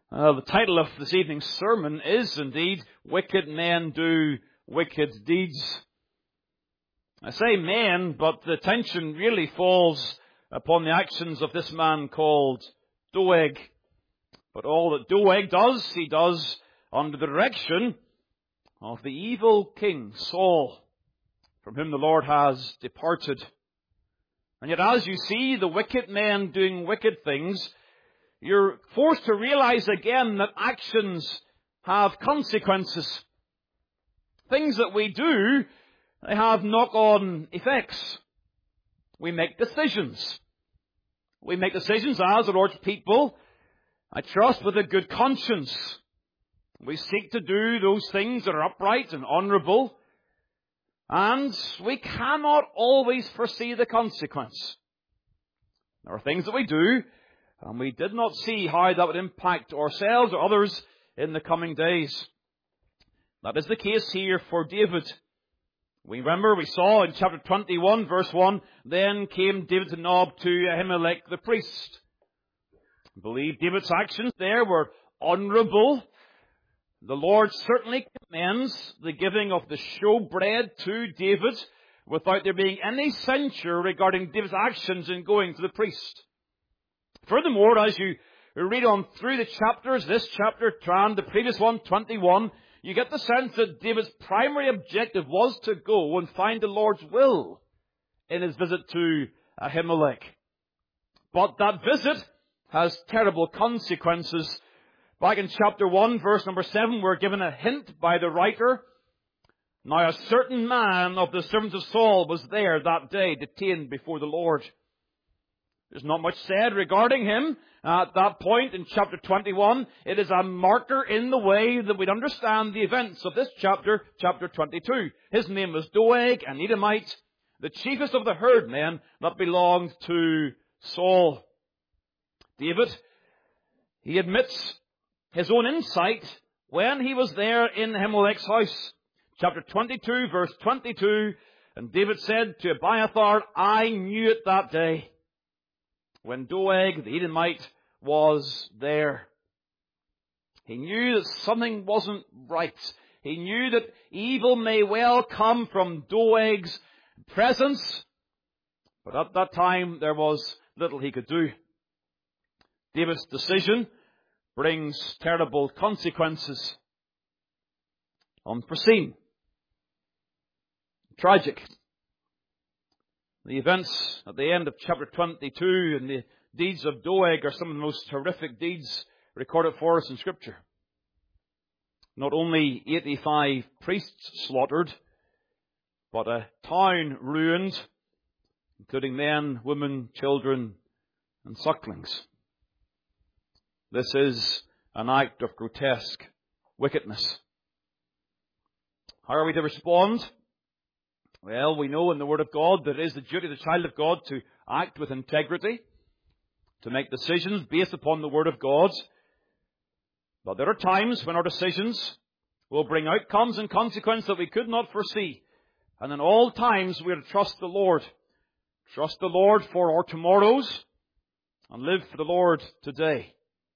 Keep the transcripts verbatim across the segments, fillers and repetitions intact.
Uh, the title of this evening's sermon is indeed, Wicked Men Do Wicked Deeds. I say men, but the attention really falls upon the actions of this man called Doeg. But all that Doeg does, he does under the direction of the evil king Saul, from whom the Lord has departed. And yet as you see the wicked men doing wicked things, you're forced to realize again that actions have consequences. Things that we do, they have knock-on effects. We make decisions. We make decisions as the Lord's people, I trust, with a good conscience. We seek to do those things that are upright and honourable. And we cannot always foresee the consequence. There are things that we do, and we did not see how that would impact ourselves or others in the coming days. That is the case here for David. We remember, we saw in chapter twenty-one, verse one, then came David to Nob to Ahimelech the priest. I believe David's actions there were honourable. The Lord certainly commends the giving of the showbread to David without there being any censure regarding David's actions in going to the priest. Furthermore, as you read on through the chapters, this chapter and the previous one, twenty-one, you get the sense that David's primary objective was to go and find the Lord's will in his visit to Ahimelech. But that visit has terrible consequences. Back in chapter one, verse number seven, we're given a hint by the writer. Now a certain man of the servants of Saul was there that day, detained before the Lord. There's not much said regarding him at that point in chapter twenty-one. It is a marker in the way that we'd understand the events of this chapter, chapter twenty-two. His name was Doeg, an Edomite, the chiefest of the herdmen that belonged to Saul. David, he admits his own insight when he was there in Ahimelech's house. Chapter twenty-two, verse twenty-two, and David said to Abiathar, I knew it that day, when Doeg, the Edomite, was there. He knew that something wasn't right. He knew that evil may well come from Doeg's presence. But at that time, there was little he could do. David's decision brings terrible consequences. Unforeseen. Tragic. The events at the end of chapter twenty-two and the deeds of Doeg are some of the most horrific deeds recorded for us in Scripture. Not only eighty-five priests slaughtered, but a town ruined, including men, women, children, and sucklings. This is an act of grotesque wickedness. How are we to respond? Well, we know in the Word of God that it is the duty of the child of God to act with integrity, to make decisions based upon the Word of God. But there are times when our decisions will bring outcomes and consequences that we could not foresee. And in all times we are to trust the Lord. Trust the Lord for our tomorrows and live for the Lord today.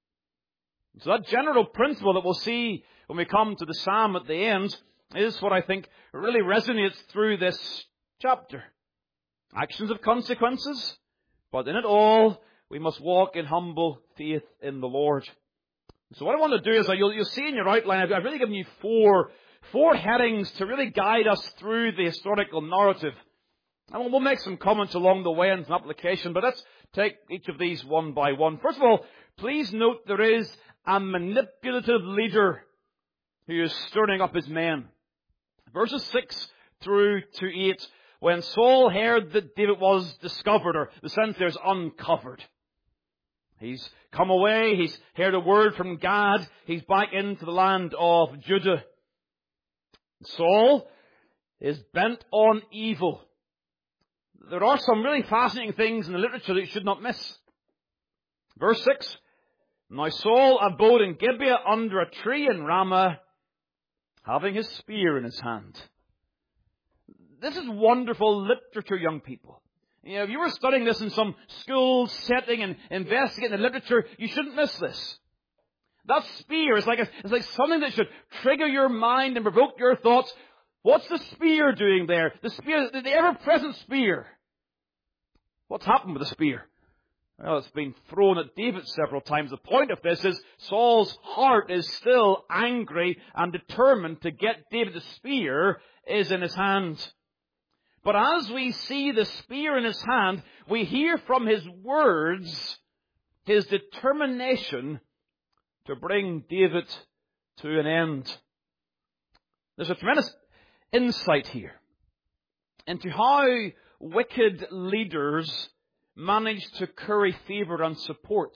So that general principle that we'll see when we come to the psalm at the end is what I think really resonates through this chapter. Actions have consequences, but in it all, we must walk in humble faith in the Lord. So what I want to do is, you'll, you'll see in your outline, I've, I've really given you four, four headings to really guide us through the historical narrative. And we'll make some comments along the way and some application, but let's take each of these one by one. First of all, please note there is a manipulative leader who is stirring up his men. Verses six through to eight, when Saul heard that David was discovered, or the sense there's uncovered. He's come away, he's heard a word from Gad, he's back into the land of Judah. Saul is bent on evil. There are some really fascinating things in the literature that you should not miss. Verse six, now Saul abode in Gibeah under a tree in Ramah, having his spear in his hand. This is wonderful literature, young people. You know, if you were studying this in some school setting and investigating the literature, you shouldn't miss this. That spear is like a, it's like something that should trigger your mind and provoke your thoughts. What's the spear doing there? The spear, the ever-present spear. What's happened with the spear? Well, it's been thrown at David several times. The point of this is Saul's heart is still angry and determined to get David. The spear is in his hand. But as we see the spear in his hand, we hear from his words his determination to bring David to an end. There's a tremendous insight here into how wicked leaders manage to curry favor and support.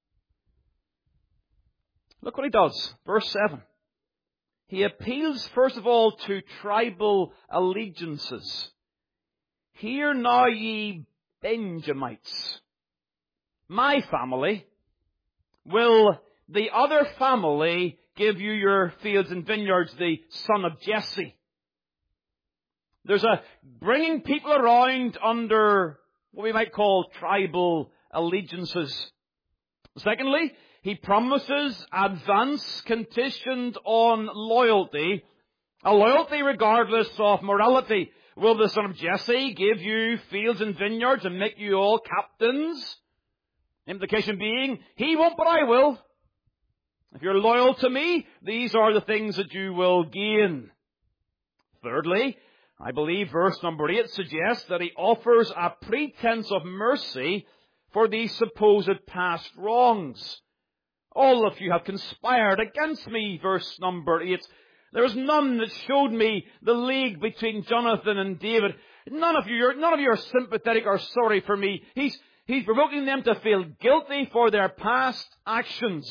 Look what he does. Verse seven. He appeals first of all to tribal allegiances. Hear now ye Benjamites, my family, will the other family give you your fields and vineyards, the son of Jesse. There's a bringing people around under what we might call tribal allegiances. Secondly, he promises advance conditioned on loyalty, a loyalty regardless of morality. Will the son of Jesse give you fields and vineyards and make you all captains? Implication being, he won't, but I will. If you're loyal to me, these are the things that you will gain. Thirdly, I believe verse number eight suggests that he offers a pretense of mercy for these supposed past wrongs. All of you have conspired against me, verse number eight. There is none that showed me the league between Jonathan and David. None of you, none of you are sympathetic or sorry for me. He's, he's provoking them to feel guilty for their past actions.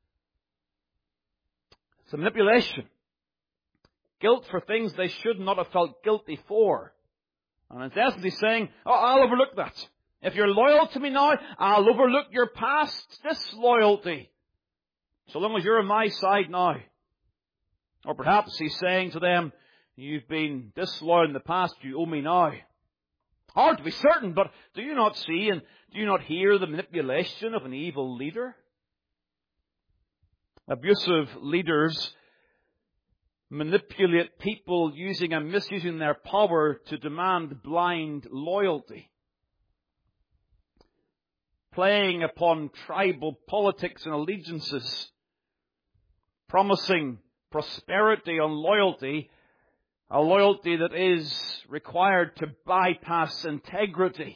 It's a manipulation. Guilt for things they should not have felt guilty for. And in essence he's saying, oh, I'll overlook that. If you're loyal to me now, I'll overlook your past disloyalty. So long as you're on my side now. Or perhaps he's saying to them, you've been disloyal in the past, you owe me now. Hard to be certain, but do you not see and do you not hear the manipulation of an evil leader? Abusive leaders manipulate people using and misusing their power to demand blind loyalty. Playing upon tribal politics and allegiances. Promising prosperity on loyalty, a loyalty that is required to bypass integrity.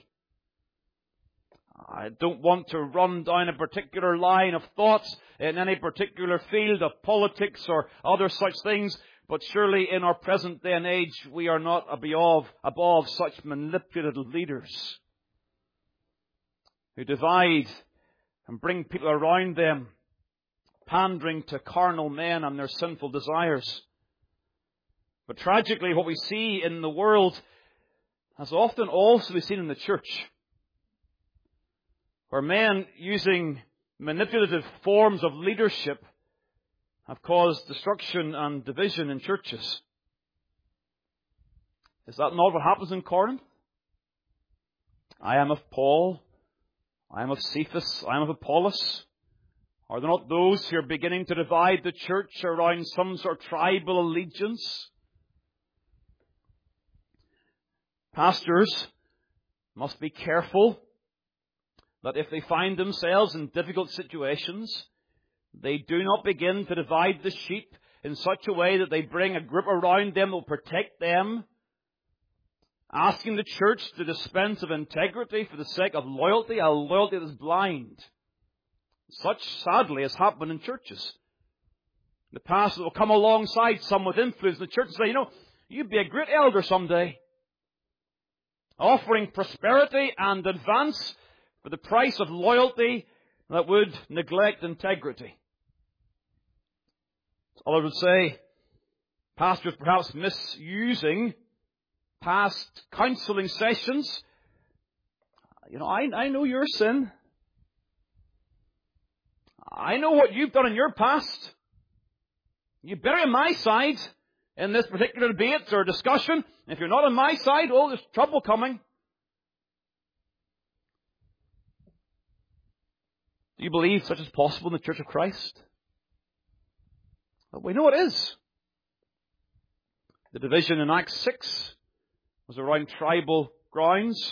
I don't want to run down a particular line of thoughts in any particular field of politics or other such things, but surely in our present day and age we are not above, above such manipulative leaders who divide and bring people around them, pandering to carnal men and their sinful desires. But tragically, what we see in the world has often also been seen in the church, where men using manipulative forms of leadership have caused destruction and division in churches. Is that not what happens in Corinth? I am of Paul, I am of Cephas, I am of Apollos. Are there not those who are beginning to divide the church around some sort of tribal allegiance? Pastors must be careful that if they find themselves in difficult situations, they do not begin to divide the sheep in such a way that they bring a group around them that will protect them, asking the church to dispense of integrity for the sake of loyalty, a loyalty that is blind. Such, sadly, has happened in churches. The pastor will come alongside someone with influence in the church and say, you know, you'd be a great elder someday. Offering prosperity and advance for the price of loyalty that would neglect integrity. Others would say, pastors perhaps misusing past counseling sessions. You know, I, I know your sin. I know what you've done in your past. You better on my side in this particular debate or discussion. If you're not on my side, oh, there's trouble coming. Do you believe such is possible in the Church of Christ? But we know it is. The division in Acts six was around tribal grounds.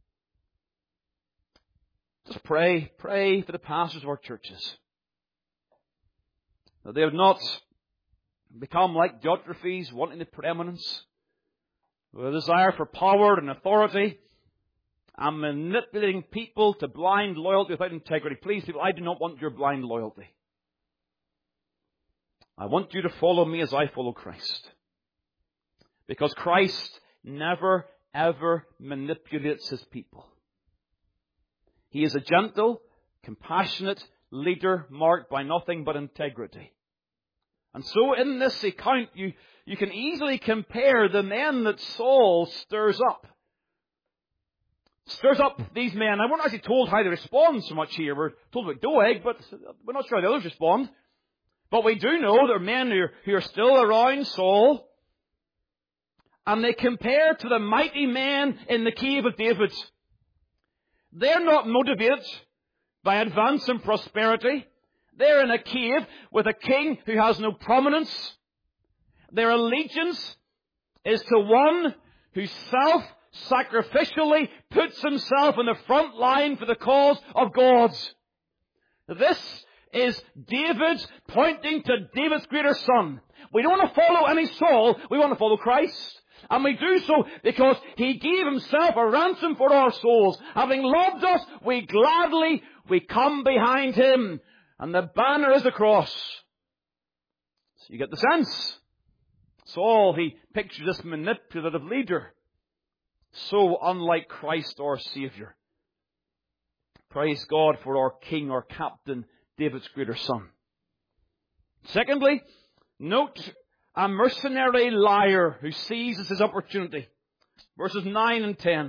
Just pray, pray for the pastors of our churches, that they have not become like Diotrephes, wanting the preeminence, with a desire for power and authority, and manipulating people to blind loyalty without integrity. Please, people, I do not want your blind loyalty. I want you to follow me as I follow Christ. Because Christ never, ever manipulates his people. He is a gentle, compassionate leader marked by nothing but integrity. And so in this account, you, you can easily compare the men that Saul stirs up. Stirs up these men. Now, we're not actually told how they respond so much here. We're told about Doeg, but we're not sure how the others respond. But we do know there are men who are, who are still around Saul. And they compare to the mighty men in the cave of David. They're not motivated by advance and prosperity. They're in a cave with a king who has no prominence. Their allegiance is to one who self-sacrificially puts himself in the front line for the cause of God. This is David pointing to David's greater son. We don't want to follow any Saul. We want to follow Christ. And we do so because he gave himself a ransom for our souls. Having loved us, we gladly, we come behind him. And the banner is the cross. So you get the sense. Saul, he pictures this manipulative leader. So unlike Christ our Savior. Praise God for our King, our Captain, David's greater son. Secondly, note a mercenary liar who seizes his opportunity. Verses nine and ten.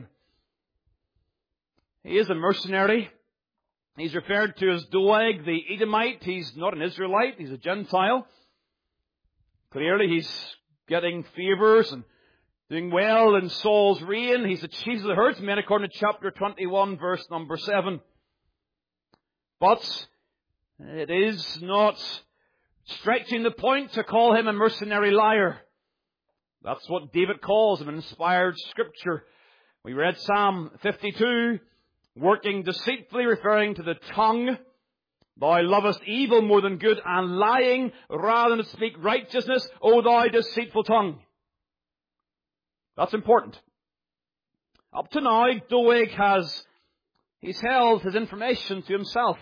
He is a mercenary. He's referred to as Doeg the Edomite. He's not an Israelite. He's a Gentile. Clearly he's getting favours and doing well in Saul's reign. He's the chief of the herdsmen according to chapter twenty-one, verse number seven. But it is not stretching the point to call him a mercenary liar. That's what David calls him in inspired scripture. We read Psalm fifty-two, working deceitfully, referring to the tongue. Thou lovest evil more than good, and lying rather than to speak righteousness, O thou deceitful tongue. That's important. Up to now, Doeg has, he's held his information to himself.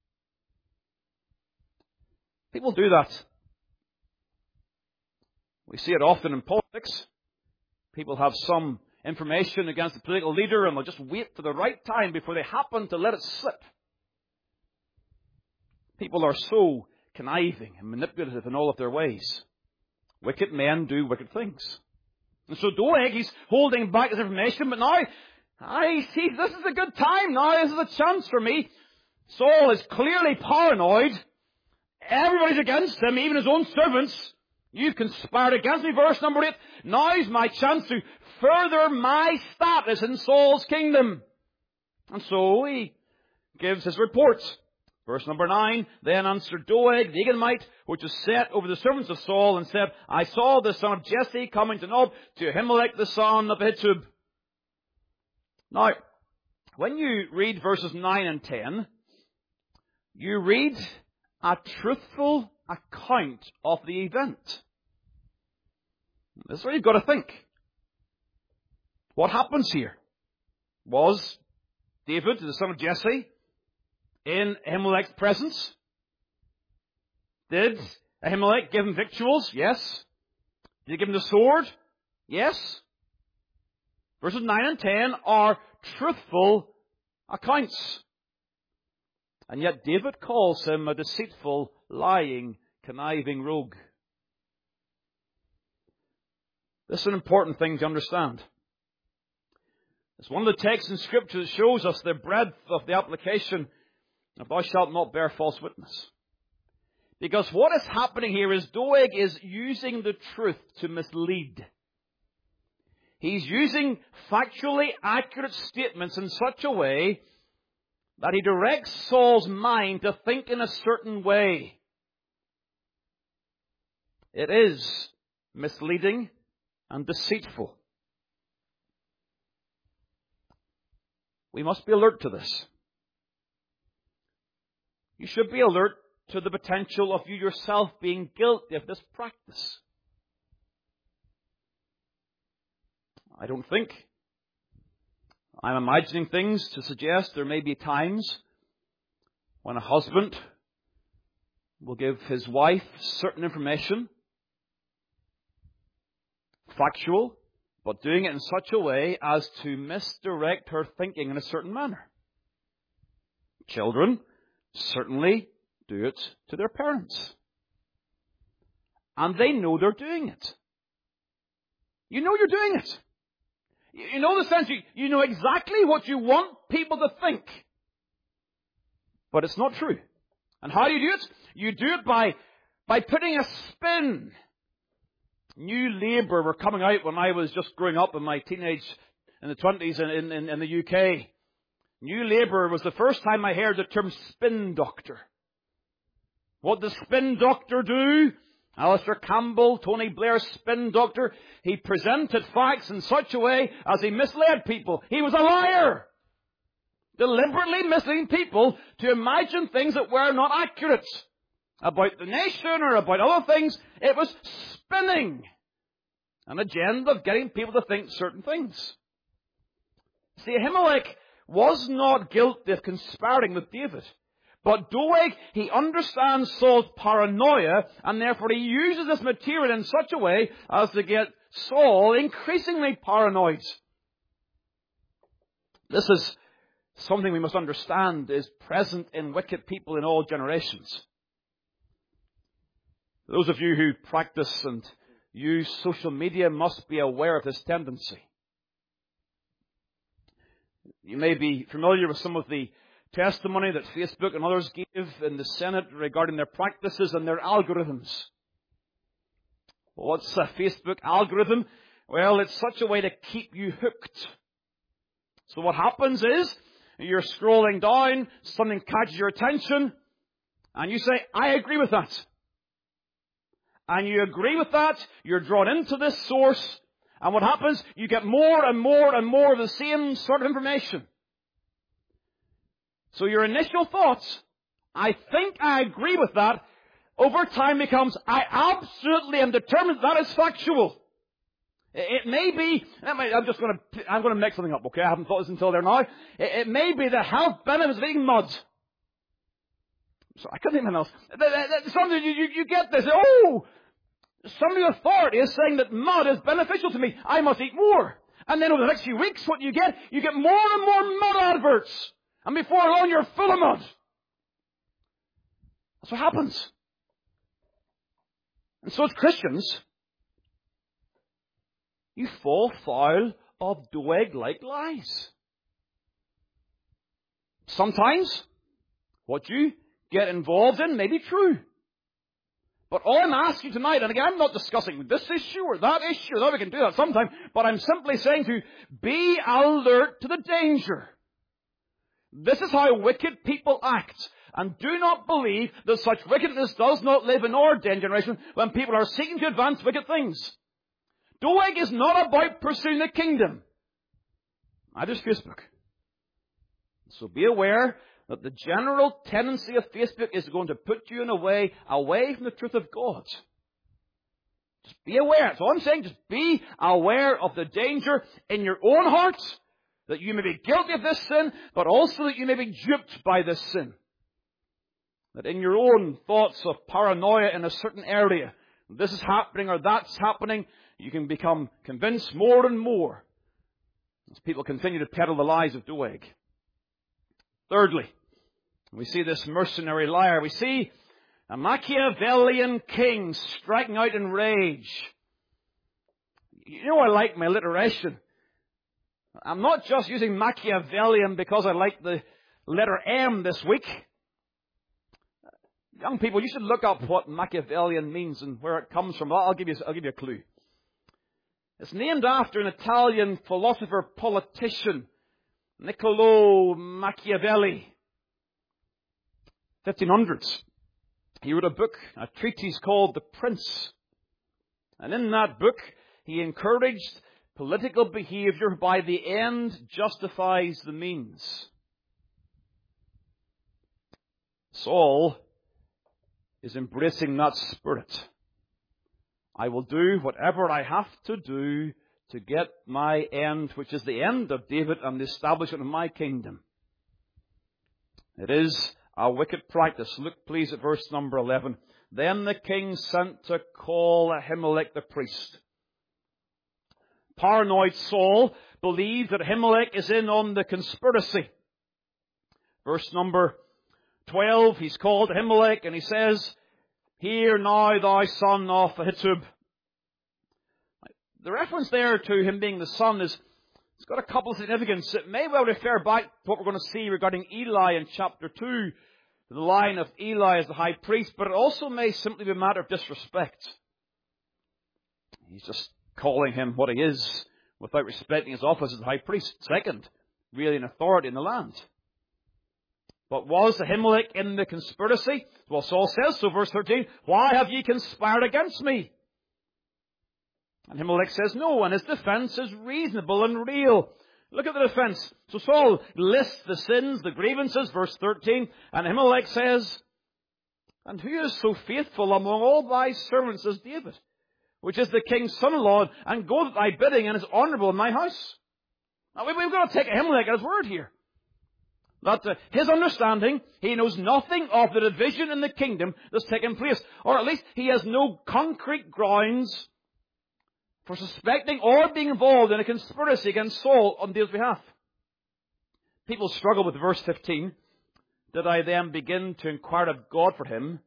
People do that. We see it often in politics. People have some information against the political leader and they'll just wait for the right time before they happen to let it slip. People are so conniving and manipulative in all of their ways. Wicked men do wicked things. And so Doeg, he's holding back his information, but now, I see, this is a good time now. This is a chance for me. Saul is clearly paranoid. Everybody's against him, even his own servants. You've conspired against me, verse number eight. Now's my chance to further my status in Saul's kingdom. And so he gives his report. Verse number nine, then answered Doeg, the Edomite, which was set over the servants of Saul, and said, I saw the son of Jesse coming to Nob to Ahimelech the son of Ahitub. Now, when you read verses nine and ten, you read a truthful account of the event. This is where you've got to think. What happens here? Was David, the son of Jesse, in Ahimelech's presence? Did Ahimelech give him victuals? Yes. Did he give him the sword? Yes. Verses nine and ten are truthful accounts. And yet David calls him a deceitful, lying, conniving rogue. This is an important thing to understand. It's one of the texts in Scripture that shows us the breadth of the application of thou shalt not bear false witness. Because what is happening here is Doeg is using the truth to mislead. He's using factually accurate statements in such a way that he directs Saul's mind to think in a certain way. It is misleading and deceitful. We must be alert to this. You should be alert to the potential of you yourself being guilty of this practice. I don't think I'm imagining things to suggest there may be times when a husband will give his wife certain information, factual, but doing it in such a way as to misdirect her thinking in a certain manner. Children certainly do it to their parents. And they know they're doing it. You know you're doing it. You know the sense, you, you know exactly what you want people to think. But it's not true. And how do you do it? You do it by, by putting a spin. New Labour were coming out when I was just growing up in my teenage, in the twenties in, in, in the U K. New Labour was the first time I heard the term spin doctor. What does spin doctor do? Alistair Campbell, Tony Blair's spin doctor, he presented facts in such a way as he misled people. He was a liar. Deliberately misleading people to imagine things that were not accurate. About the nation or about other things, it was spinning an agenda of getting people to think certain things. See, Ahimelech was not guilty of conspiring with David. But Doeg, he understands Saul's paranoia, and therefore he uses this material in such a way as to get Saul increasingly paranoid. This is something we must understand is present in wicked people in all generations. Those of you who practice and use social media must be aware of this tendency. You may be familiar with some of the testimony that Facebook and others gave in the Senate regarding their practices and their algorithms. Well, what's a Facebook algorithm? Well, it's such a way to keep you hooked. So what happens is, you're scrolling down, something catches your attention, and you say, I agree with that. And you agree with that, you're drawn into this source, and what happens? You get more and more and more of the same sort of information. So your initial thoughts, I think I agree with that, over time becomes, I absolutely am determined that is factual. It may be, I'm just going to, I'm going to make something up, okay? I haven't thought this until there now. It, it may be the health benefits of eating mud. So I couldn't think of anything else. Something you, you, you get this, oh, somebody with authority is saying that mud is beneficial to me. I must eat more. And then over the next few weeks, what you get, you get more and more mud adverts. And before long, you're full of mud. That's what happens. And so as Christians, you fall foul of Doeg-like lies. Sometimes what you get involved in may be true. But all I'm asking tonight, and again, I'm not discussing this issue or that issue, although we can do that sometime, but I'm simply saying to you, be alert to the danger. This is how wicked people act. And do not believe that such wickedness does not live in our day and generation when people are seeking to advance wicked things. Doeg is not about pursuing the kingdom. Neither is Facebook. So be aware that the general tendency of Facebook is going to put you in a way away from the truth of God. Just be aware. That's all I'm saying. Just be aware of the danger in your own heart, that you may be guilty of this sin, but also that you may be duped by this sin. That in your own thoughts of paranoia in a certain area, this is happening or that's happening, you can become convinced more and more as people continue to peddle the lies of Doeg. Thirdly, we see this mercenary liar. We see a Machiavellian king striking out in rage. You know I like my alliteration. I'm not just using Machiavellian because I like the letter M this week. Young people, you should look up what Machiavellian means and where it comes from. I'll give you, I'll give you a clue. It's named after an Italian philosopher politician, Niccolo Machiavelli. fifteen hundreds. He wrote a book, a treatise called The Prince. And in that book, he encouraged political behavior by the end justifies the means. Saul is embracing that spirit. I will do whatever I have to do to get my end, which is the end of David and the establishment of my kingdom. It is a wicked practice. Look please at verse number eleven. Then the king sent to call Ahimelech the priest. Paranoid Saul believes that Ahimelech is in on the conspiracy. Verse number twelve, he's called Ahimelech and he says, Hear now, thou son of Ahitub. The reference there to him being the son is, it's got a couple of significance. It may well refer back to what we're going to see regarding Eli in chapter two, the line of Eli as the high priest, but it also may simply be a matter of disrespect. He's just calling him what he is without respecting his office as the high priest. Second, really an authority in the land. But was Ahimelech in the conspiracy? Well, Saul says so, verse thirteen, Why have ye conspired against me? And Ahimelech says no, and his defense is reasonable and real. Look at the defense. So Saul lists the sins, the grievances, verse thirteen, and Ahimelech says, And who is so faithful among all thy servants as David, which is the king's son-in-law, and goeth at thy bidding, and is honourable in my house? Now, we've got to take Ahimelech at his word here. That uh, his understanding, he knows nothing of the division in the kingdom that's taken place. Or at least he has no concrete grounds for suspecting or being involved in a conspiracy against Saul on David's behalf. People struggle with verse fifteen. Did I then begin to inquire of God for him?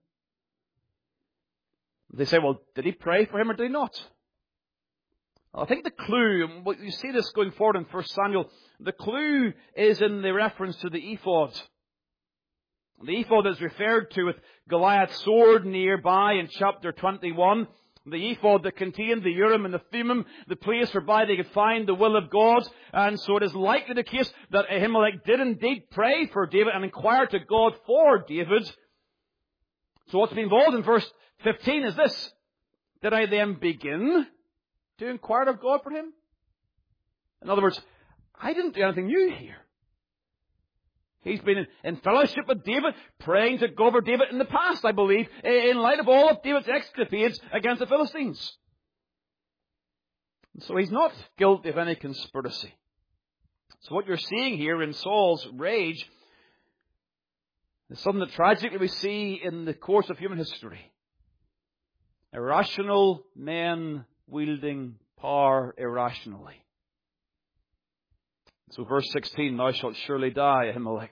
They say, well, did he pray for him or did he not? I think the clue, and you see this going forward in First Samuel, the clue is in the reference to the ephod. The ephod is referred to with Goliath's sword nearby in chapter twenty-one. The ephod that contained the Urim and the Thummim, the place whereby they could find the will of God. And so it is likely the case that Ahimelech did indeed pray for David and inquire to God for David. So what's been involved in verse fifteen is this. Did I then begin to inquire of God for him? In other words, I didn't do anything new here. He's been in, in fellowship with David, praying to God for David in the past, I believe, in light of all of David's escapades against the Philistines. And so he's not guilty of any conspiracy. So what you're seeing here in Saul's rage is something that tragically we see in the course of human history. Irrational men wielding power irrationally. So verse sixteen, Thou shalt surely die, Ahimelech.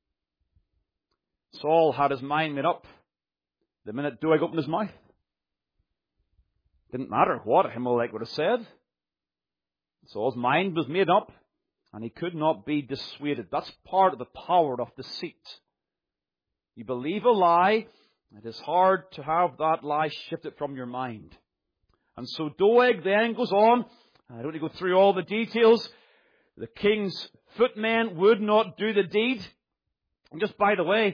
Saul had his mind made up the minute Doeg opened his mouth. Didn't matter what Ahimelech would have said. Saul's mind was made up, and he could not be dissuaded. That's part of the power of deceit. You believe a lie, it is hard to have that lie shifted from your mind. And so Doeg then goes on. I don't need to go through all the details. The king's footmen would not do the deed. And just by the way,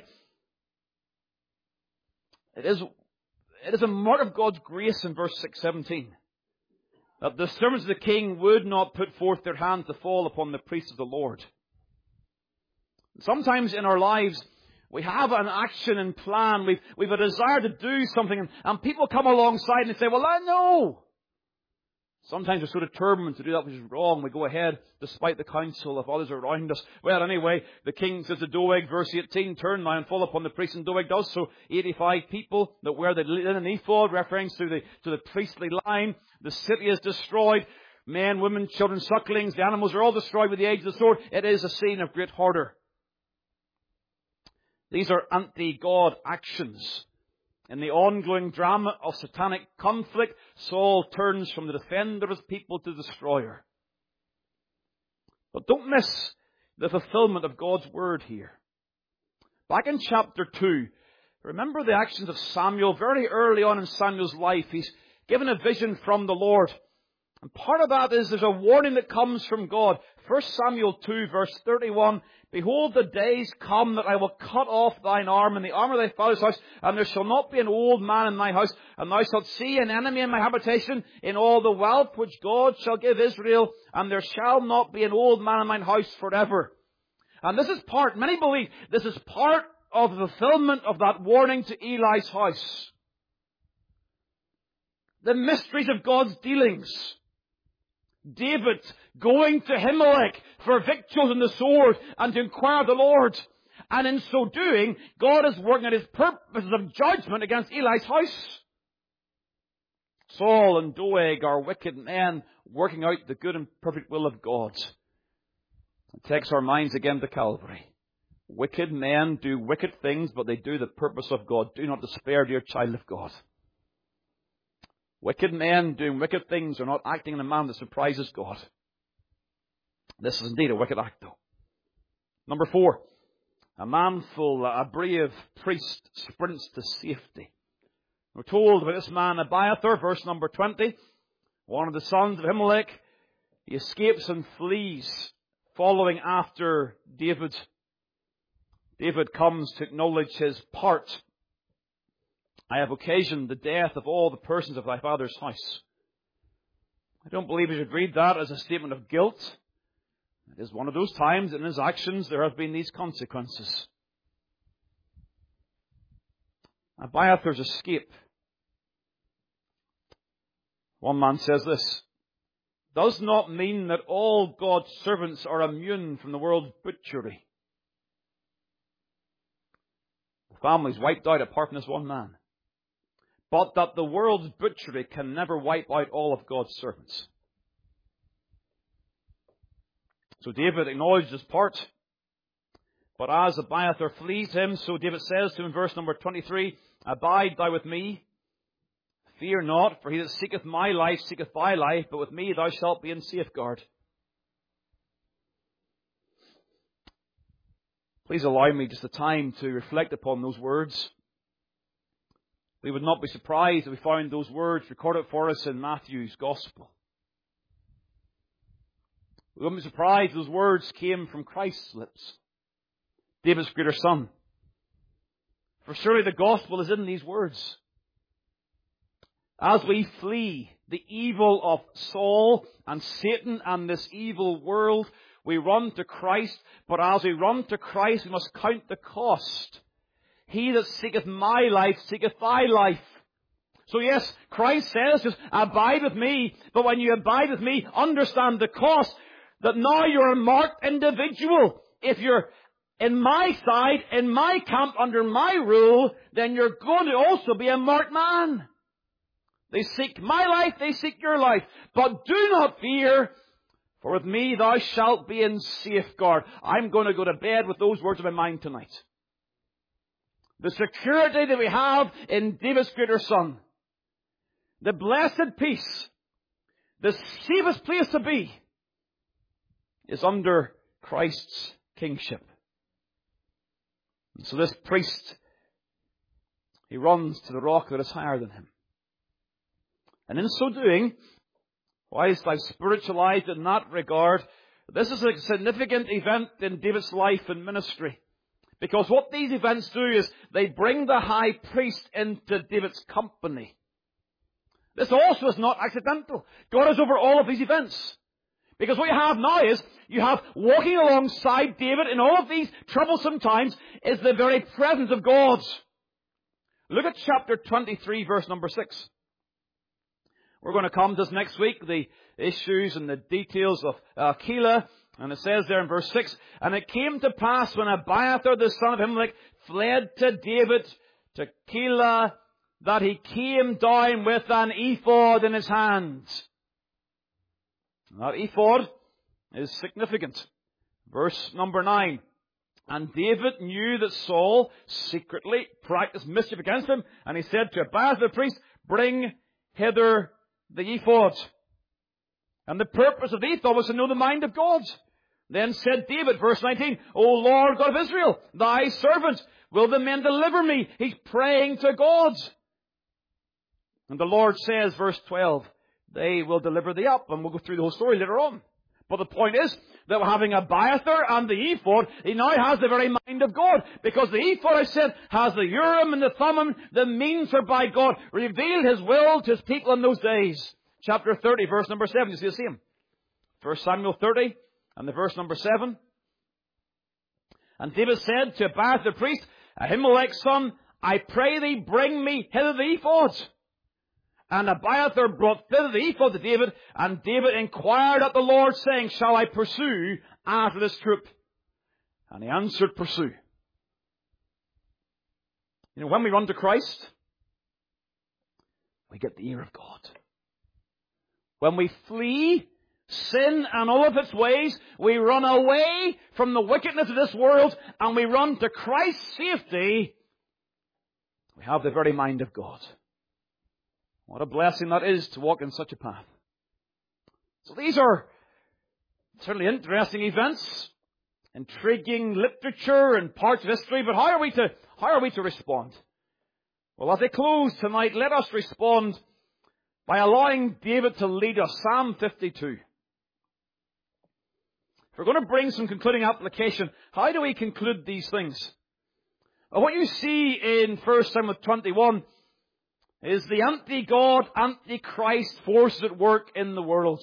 it is, it is a mark of God's grace in verse six seventeen that the servants of the king would not put forth their hands to fall upon the priests of the Lord. Sometimes in our lives, we have an action and plan. We've, we've a desire to do something, and, and people come alongside and say, well, I know. Sometimes we're so determined to do that which is wrong, we go ahead despite the counsel of others around us. Well, anyway, the king says to Doeg, verse eighteen, Turn now and fall upon the priest, and Doeg does so. eighty-five people that wear the linen ephod, referring to the, to the priestly line. The city is destroyed. Men, women, children, sucklings, the animals are all destroyed with the edge of the sword. It is a scene of great horror. These are anti-God actions. In the ongoing drama of satanic conflict, Saul turns from the defender of his people to the destroyer. But don't miss the fulfillment of God's word here. Back in chapter two, remember the actions of Samuel. Very early on in Samuel's life, he's given a vision from the Lord. And part of that is there's a warning that comes from God. First Samuel two, verse thirty-one, behold, the days come that I will cut off thine arm and the arm of thy father's house, and there shall not be an old man in thy house, and thou shalt see an enemy in my habitation in all the wealth which God shall give Israel, and there shall not be an old man in mine house forever. And this is part, many believe, this is part of the fulfillment of that warning to Eli's house. The mysteries of God's dealings. David going to Ahimelech for victuals and the sword and to inquire of the Lord. And in so doing, God is working out His purposes of judgment against Eli's house. Saul and Doeg are wicked men working out the good and perfect will of God. It takes our minds again to Calvary. Wicked men do wicked things, but they do the purpose of God. Do not despair, dear child of God. Wicked men doing wicked things are not acting in a manner that surprises God. This is indeed a wicked act, though. Number four, a manful, a brave priest sprints to safety. We're told about this man Abiathar, verse number twenty, one of the sons of Ahimelech. He escapes and flees, following after David. David comes to acknowledge his part. I have occasioned the death of all the persons of thy father's house. I don't believe you should read that as a statement of guilt. It is one of those times in his actions there have been these consequences. Abiathar's escape. One man says this, does not mean that all God's servants are immune from the world's butchery. The family's wiped out apart from this one man. But that the world's butchery can never wipe out all of God's servants. So David acknowledged his part. But as Abiathar flees him, so David says to him in verse number twenty-three, abide thou with me. Fear not, for he that seeketh my life seeketh thy life, but with me thou shalt be in safeguard. Please allow me just a time to reflect upon those words. We would not be surprised if we found those words recorded for us in Matthew's Gospel. We wouldn't be surprised if those words came from Christ's lips, David's greater son. For surely the Gospel is in these words. As we flee the evil of Saul and Satan and this evil world, we run to Christ, but as we run to Christ, we must count the cost. He that seeketh my life seeketh thy life. So yes, Christ says, just abide with me. But when you abide with me, understand the cost. That now you're a marked individual. If you're in my side, in my camp, under my rule, then you're going to also be a marked man. They seek my life, they seek your life. But do not fear, for with me thou shalt be in safeguard. I'm going to go to bed with those words in my mind tonight. The security that we have in David's greater son. The blessed peace. The safest place to be is under Christ's kingship. And so this priest, he runs to the rock that is higher than him. And in so doing, whilst I've spiritualized in that regard, this is a significant event in David's life and ministry. Because what these events do is they bring the high priest into David's company. This also is not accidental. God is over all of these events. Because what you have now is, you have walking alongside David in all of these troublesome times is the very presence of God. Look at chapter twenty-three, verse number six. We're going to come to this next week, the issues and the details of uh, Keilah. And it says there in verse six, and it came to pass when Abiathar the son of Ahimelech fled to David to Keilah that he came down with an ephod in his hand. That ephod is significant. Verse number nine. And David knew that Saul secretly practiced mischief against him, and he said to Abiathar the priest, bring hither the ephod. And the purpose of the ephod was to know the mind of God. Then said David, verse nineteen, O Lord God of Israel, thy servant, will the men deliver me? He's praying to God. And the Lord says, verse twelve, they will deliver thee up. And we'll go through the whole story later on. But the point is that we're having Abiathar and the ephod, he now has the very mind of God. Because the ephod, I said, has the Urim and the Thummim, the means whereby God revealed His will to His people in those days. Chapter thirty, verse number seven, you see the same. First Samuel thirty, and the verse number seven. And David said to Abiathar the priest, Ahimelech's son, I pray thee, bring me hither the ephod. And Abiathar brought thither the ephod to David, and David inquired at the Lord, saying, shall I pursue after this troop? And he answered, pursue. You know, when we run to Christ, we get the ear of God. When we flee sin and all of its ways, we run away from the wickedness of this world, and we run to Christ's safety. We have the very mind of God. What a blessing that is to walk in such a path. So these are certainly interesting events, intriguing literature and parts of history, but how are we to, how are we to respond? Well, as I close tonight, let us respond by allowing David to lead us. Psalm fifty-two. If we're going to bring some concluding application, how do we conclude these things? Well, what you see in First Samuel twenty-one is the anti-God, anti-Christ forces at work in the world.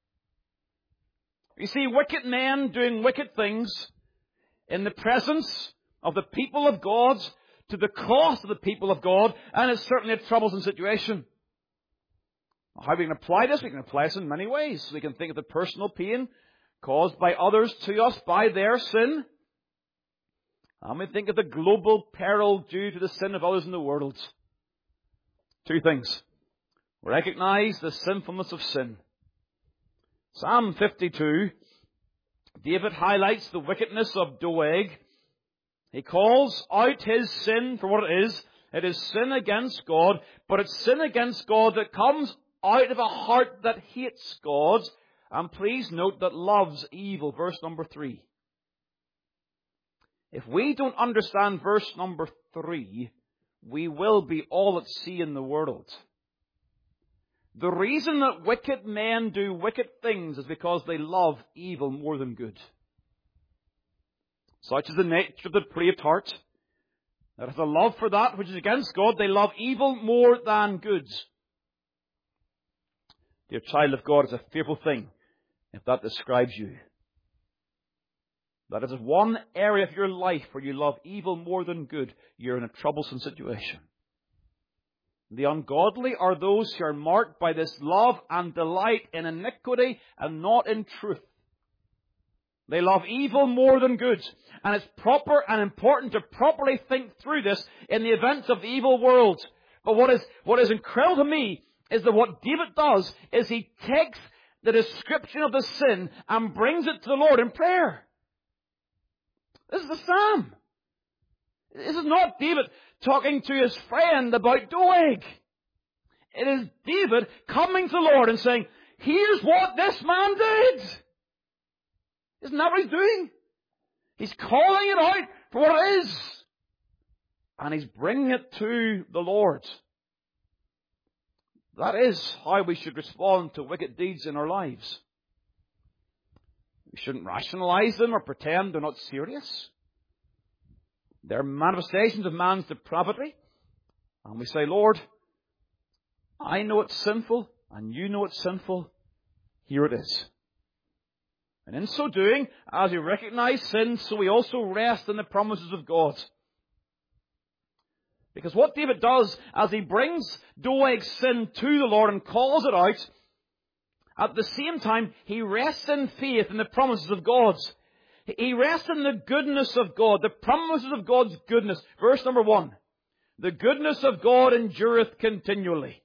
You see wicked men doing wicked things in the presence of the people of God, to the cost of the people of God, and it's certainly a troublesome situation. How we can apply this? We can apply this in many ways. We can think of the personal pain caused by others to us by their sin. And we think of the global peril due to the sin of others in the world. Two things. Recognize the sinfulness of sin. Psalm fifty-two, David highlights the wickedness of Doeg. He calls out his sin for what it is. It is sin against God, but it's sin against God that comes out of a heart that hates God, and please note that loves evil. Verse number three. If we don't understand verse number three, we will be all at sea in the world. The reason that wicked men do wicked things is because they love evil more than good. Such is the nature of the depraved heart, that has a love for that which is against God, they love evil more than good. Dear child of God, it's a fearful thing if that describes you. That is one area of your life where you love evil more than good, you're in a troublesome situation. The ungodly are those who are marked by this love and delight in iniquity and not in truth. They love evil more than good. And it's proper and important to properly think through this in the events of the evil world. But what is, what is incredible to me is that what David does is he takes the description of the sin and brings it to the Lord in prayer. This is the Psalm. This is not David talking to his friend about Doeg. It is David coming to the Lord and saying, here's what this man did. Isn't that what he's doing? He's calling it out for what it is. And he's bringing it to the Lord. That is how we should respond to wicked deeds in our lives. We shouldn't rationalize them or pretend they're not serious. They're manifestations of man's depravity. And we say, Lord, I know it's sinful, and you know it's sinful. Here it is. And in so doing, as we recognize sin, so we also rest in the promises of God. Because what David does, as he brings Doeg's sin to the Lord and calls it out, at the same time, he rests in faith in the promises of God. He rests in the goodness of God, the promises of God's goodness. Verse number one. The goodness of God endureth continually.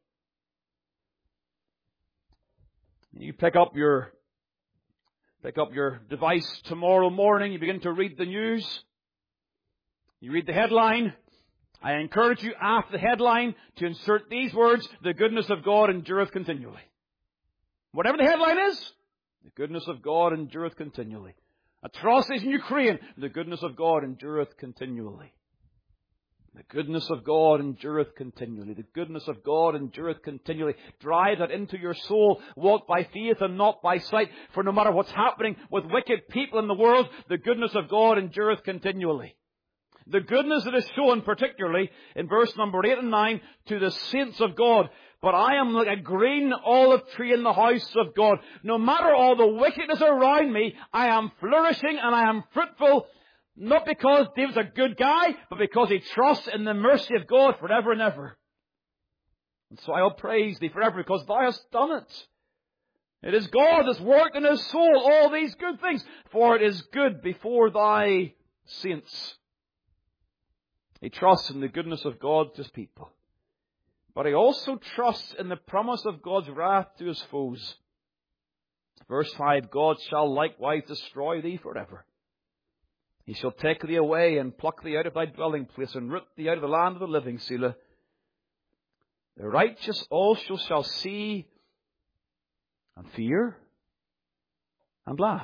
You pick up your, pick up your device tomorrow morning, you begin to read the news. You read the headline. I encourage you after the headline to insert these words, the goodness of God endureth continually. Whatever the headline is, the goodness of God endureth continually. Atrocities in Ukraine, the goodness of God endureth continually. The goodness of God endureth continually. The goodness of God endureth continually. Drive that into your soul. Walk by faith and not by sight. For no matter what's happening with wicked people in the world, the goodness of God endureth continually. The goodness that is shown particularly in verse number eight and nine to the saints of God. But I am like a green olive tree in the house of God. No matter all the wickedness around me, I am flourishing and I am fruitful. Not because David's a good guy, but because he trusts in the mercy of God forever and ever. And so I'll praise thee forever because thou hast done it. It is God that's worked in his soul all these good things. For it is good before thy saints. He trusts in the goodness of God to his people. But he also trusts in the promise of God's wrath to his foes. Verse five, God shall likewise destroy thee forever. He shall take thee away and pluck thee out of thy dwelling place and root thee out of the land of the living, Selah. The righteous also shall see and fear and laugh.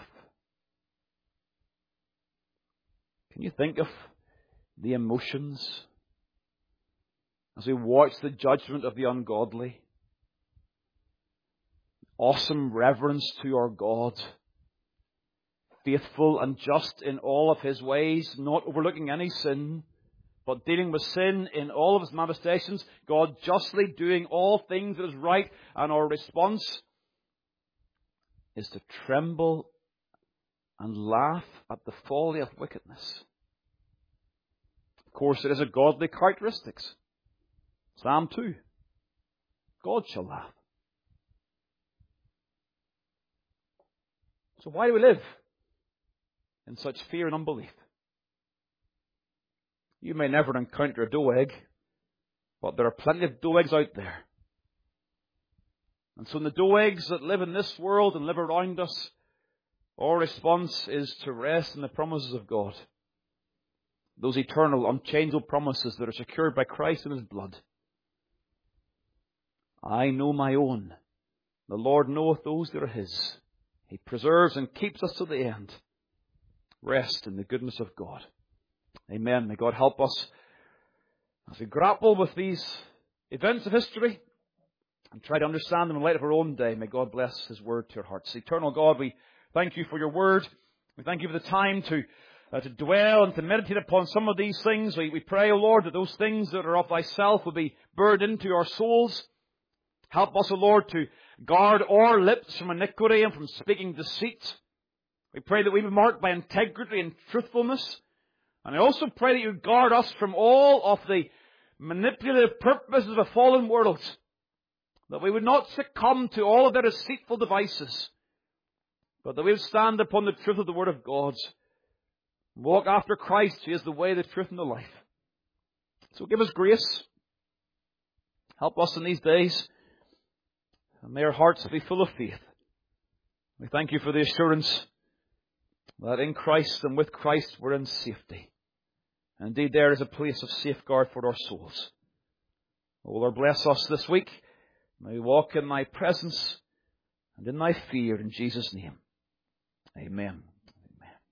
Can you think of the emotions as we watch the judgment of the ungodly? Awesome reverence to our God. Faithful and just in all of his ways, not overlooking any sin, but dealing with sin in all of its manifestations. God justly doing all things that is right, and our response is to tremble and laugh at the folly of wickedness. Of course, it is a godly characteristics. Psalm two. God shall laugh. So why do we live in such fear and unbelief? You may never encounter a doeg, but there are plenty of doegs out there. And so in the doegs that live in this world and live around us, our response is to rest in the promises of God. Those eternal, unchangeable promises that are secured by Christ and his blood. I know my own. The Lord knoweth those that are his. He preserves and keeps us to the end. Rest in the goodness of God. Amen. May God help us as we grapple with these events of history and try to understand them in light of our own day. May God bless his word to our hearts. Eternal God, we thank you for your word. We thank you for the time to uh, to dwell and to meditate upon some of these things. We, we pray, O Lord, that those things that are of thyself will be burned into our souls. Help us, O Lord, to guard our lips from iniquity and from speaking deceit. We pray that we be marked by integrity and truthfulness. And I also pray that you guard us from all of the manipulative purposes of a fallen world. That we would not succumb to all of their deceitful devices. But that we would stand upon the truth of the Word of God. Walk after Christ, who is the way, the truth, and the life. So give us grace. Help us in these days. And may our hearts be full of faith. We thank you for the assurance that in Christ and with Christ we're in safety. Indeed, there is a place of safeguard for our souls. O Lord, bless us this week. May we walk in thy presence and in thy fear in Jesus' name. Amen.